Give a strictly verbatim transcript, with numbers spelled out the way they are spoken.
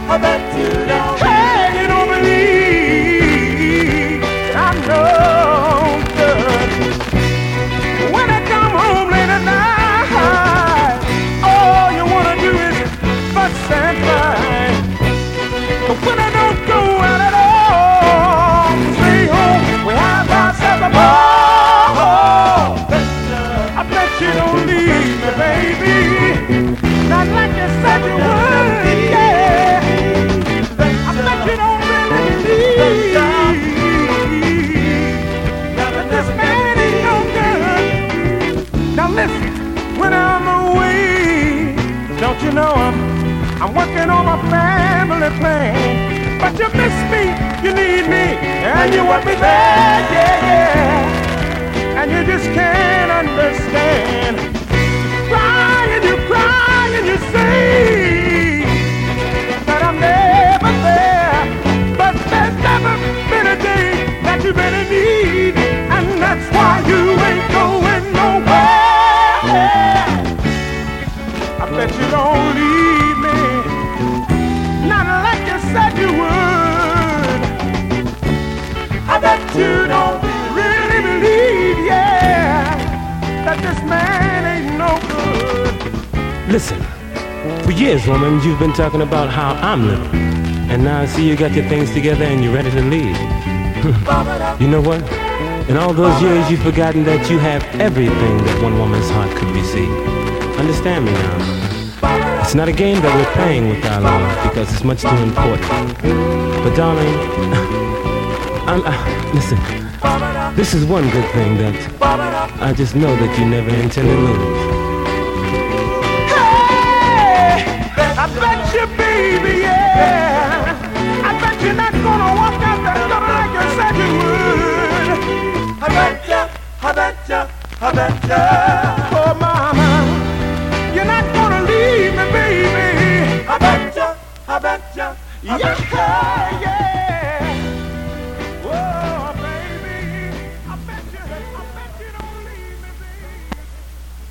I bet you don't. Hey, you don't believe I'm no good. When I come home late at night, all you wanna do is fuss and fight. But when I don't go out at all, stay home, we have ourselves a ball. I bet you don't leave me, baby. Not like you said you would, yeah. I bet you don't really leave. But this man ain't no good. Now listen, when I'm away, don't you know I'm I'm working on my family plan. But you miss me, you need me, and you want me there, yeah, yeah. And you just can't understand. Cry and you cry and you say that I'm never there. But there's never been a day that you really need, and that's why you ain't going nowhere. I bet you don't leave me, not like you said you would. I bet you don't really believe, yeah, that this man ain't no good. Listen, for years, woman, you've been talking about how I'm living. And now I see you got your things together and you're ready to leave. You know what? In all those years, you've forgotten that you have everything that one woman's heart could receive. Understand me now. It's not a game that we're playing with our love because it's much too important. But darling, I'm, uh, listen, this is one good thing that I just know that you never intend to lose. Hey, I bet you, baby, yeah. I bet you're not gonna walk out that door like you said you would. I bet ya, I bet ya, I bet ya.